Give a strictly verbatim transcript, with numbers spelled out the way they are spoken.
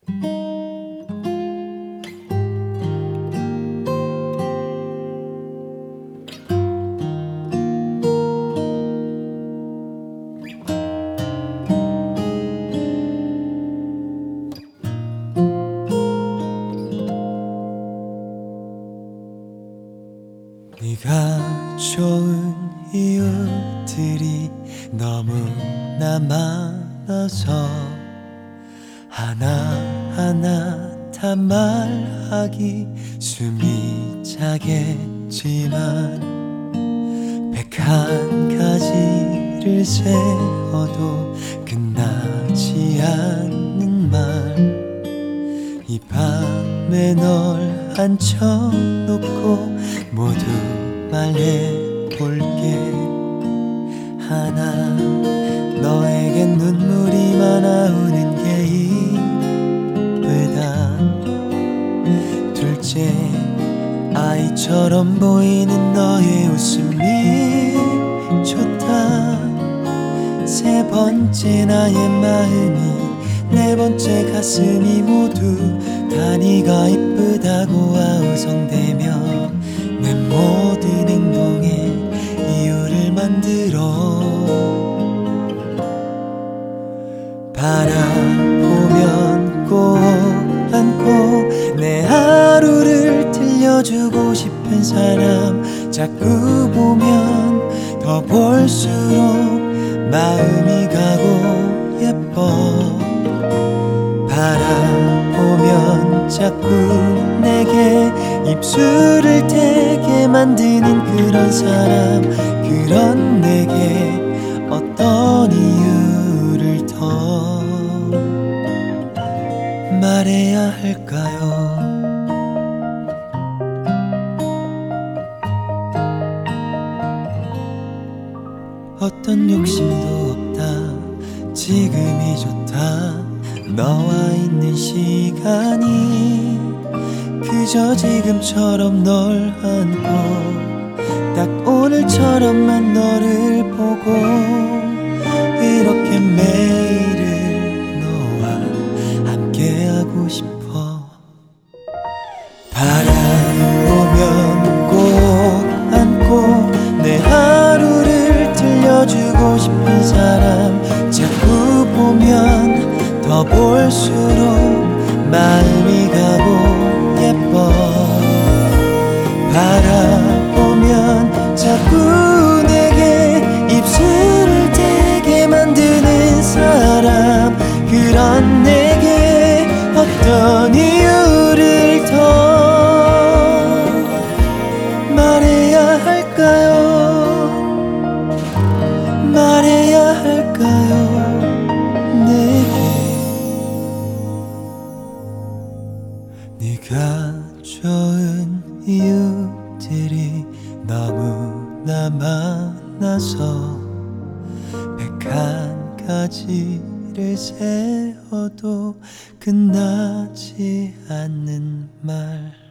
네가 좋은 이유들이 너무나 많아서 하나하나 다 말하기 숨이 차겠지만 백한 가지를 세어도 끝나지 않는 말 이 밤에 널 앉혀놓고 모두 말해볼게. 하나, 너에겐 눈물이 많아오는 게 이쁘다. 둘째, 아이처럼 보이는 너의 웃음이 좋다. 세 번째, 나의 마음이, 네 번째 가슴이 모두 다 네가 이쁘다고 아우성대며 내 모든 행동에 이유를 만들어 바라보면 꼭 안고 내 하루를 들려주고 싶은 사람 자꾸 보면 더 볼수록 마음이 가고 예뻐. 바라보면 자꾸 내게 입술을 대게 만드는 그런 사람, 그런 내게 어떤 이유를 더 말해야 할까요? 어떤 욕심도 없다. 지금이 좋다. 너와 있는 시간이 그저 지금처럼 널 안고 딱 오늘처럼만 너를 보고 이렇게 매일을 너와 함께하고 싶어. 바라보면 꼭 안고 내 하루를 들려주고 싶은 사람 자꾸 보면 더 볼수록 마음이 가고 예뻐. 바라보면 자꾸 내게 입술을 대게 만드는 사람, 그런 내게 어떤 이유를 더 말해야 할까요? 말해야 할까요? 네가 좋은 이유들이 너무나 많아서 백한 가지를 세어도 끝나지 않는 말